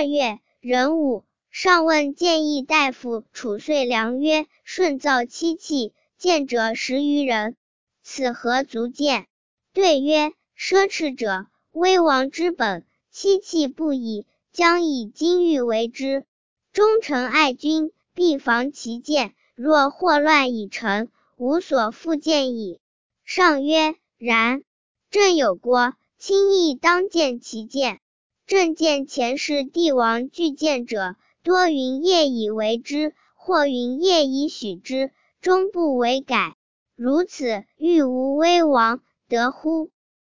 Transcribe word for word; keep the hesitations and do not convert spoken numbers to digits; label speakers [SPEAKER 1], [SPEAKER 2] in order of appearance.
[SPEAKER 1] 二月，壬午，上问谏议大夫褚遂良曰：舜造七器，见者十余人，此何足见？对曰：奢侈者，危亡之本，七器不已，将以金玉为之。忠臣爱君，必防其见，若祸乱已成，无所复见矣。上曰：然。朕有郭，卿亦当见其见。朕见前世帝王具见者，多云业以为之，或云业以许之，终不为改。如此，欲无危亡，得乎？